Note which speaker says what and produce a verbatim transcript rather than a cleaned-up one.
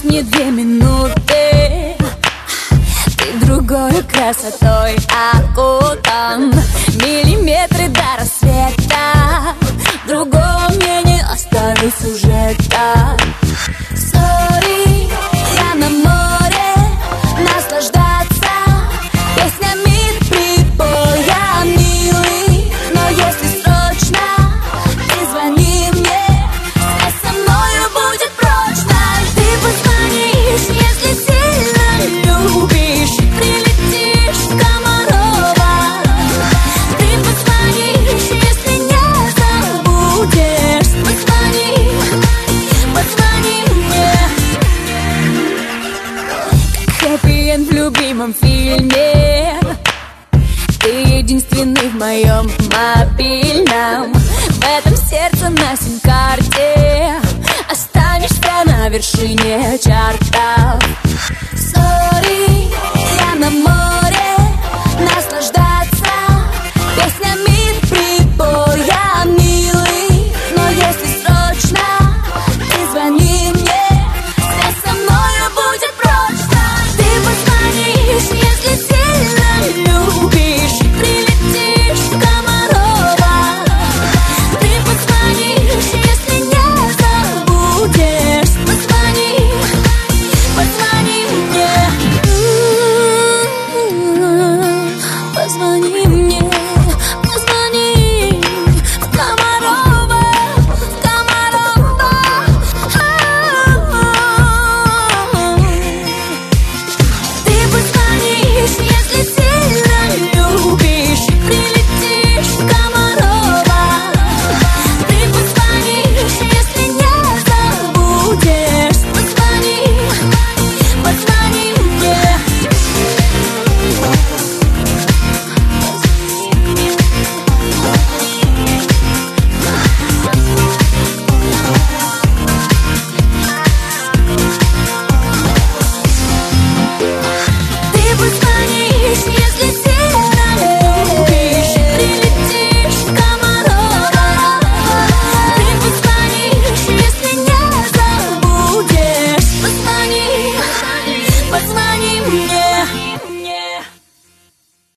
Speaker 1: не две минуты. Ты другой красотой окутан, миллиметры до рассвета. Другого мне не оставил сюжета. Сори, я на море, наслаждаться песнями прибоя, милый. Но если срочно, ты звони мне, связь со мною будет прочно. Ты позвонишь, если сильно любишь, и прилетишь в Комарова. Ты позвонишь, если не забудешь. Позвони, позвони мне. Как хэппи-энд в любимом фильме, ты единственный в моем мобильном. В этом сердце на сим-карте останешься на вершине чартов. Сори, я на море, наслаждаюсь